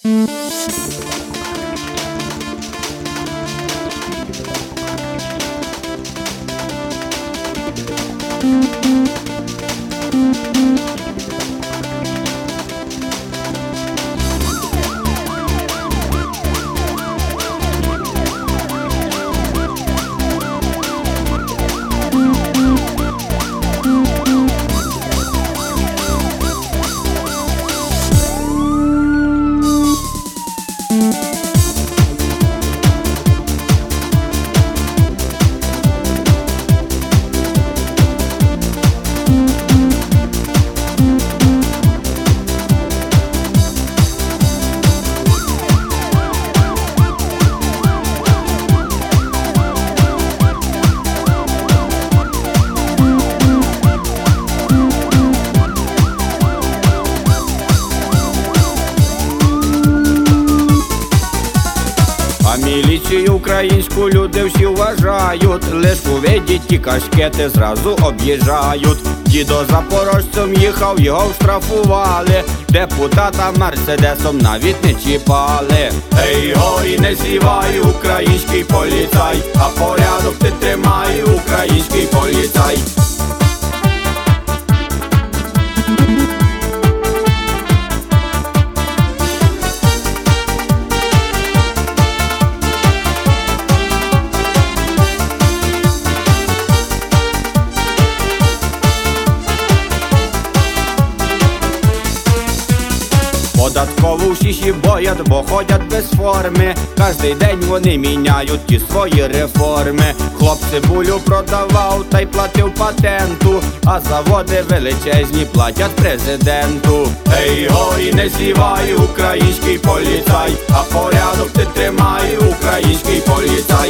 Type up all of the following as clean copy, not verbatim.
Міліцію українську люди всі вважають, лиш увидять ті кашкети зразу об'їжджають. Дідо запорожцем їхав, його штрафували, депутата мерседесом навіть не чіпали. Ей гой, не зівай, український поліцай, а порядок ти тримай, український поліцай. Податкову всі боять, бо ходять без форми. Кожний день вони міняють ті свої реформи. Хлоп цибулю продавав та й платив патенту, а заводи величезні платять президенту. Ей гой, не зівай, український поліцай, а порядок ти тримай, український поліцай.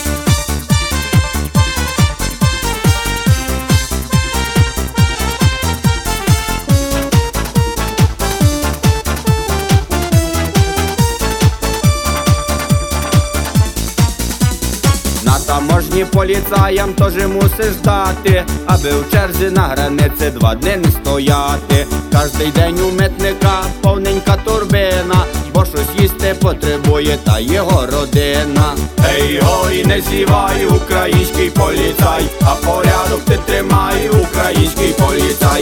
На таможні поліцаям теж мусиш дати, аби в черзі на границі 2 дні не стояти. Кожний день у митника повненька турбина, бо щось їсти потребує та його родина. Ей гой, не зівай, український поліцай, а порядок ти тримай, український поліцай.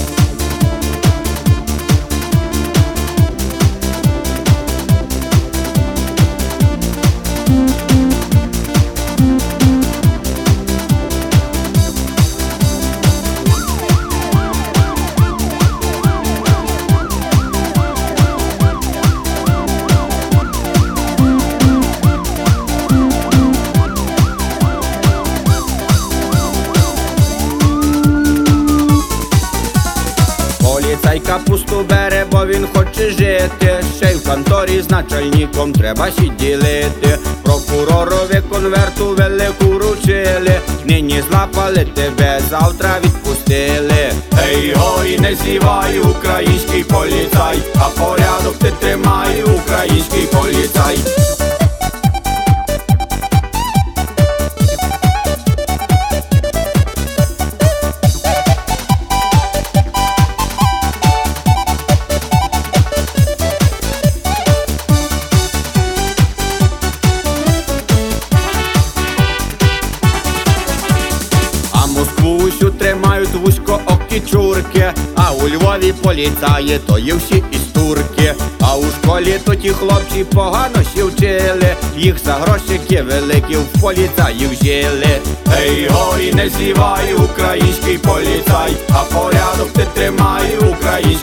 Поліцай капусту бере, бо він хоче жити, ще й в конторі з начальником треба сидіти. Прокуророві конверту велику вручили, нині злапали тебе, завтра відпустили. Ей гой, не зівай, український поліцай, а порядок ти тримай, український поліцай. Москву усю тримають вузькоокі чурки, а у Львові поліцаї то є всі із турки. А у школі то ті хлопці погано ще вчили, їх за грошики великі в поліцаї взяли. Ей гой, не зівай, український поліцай, а порядок ти тримай, український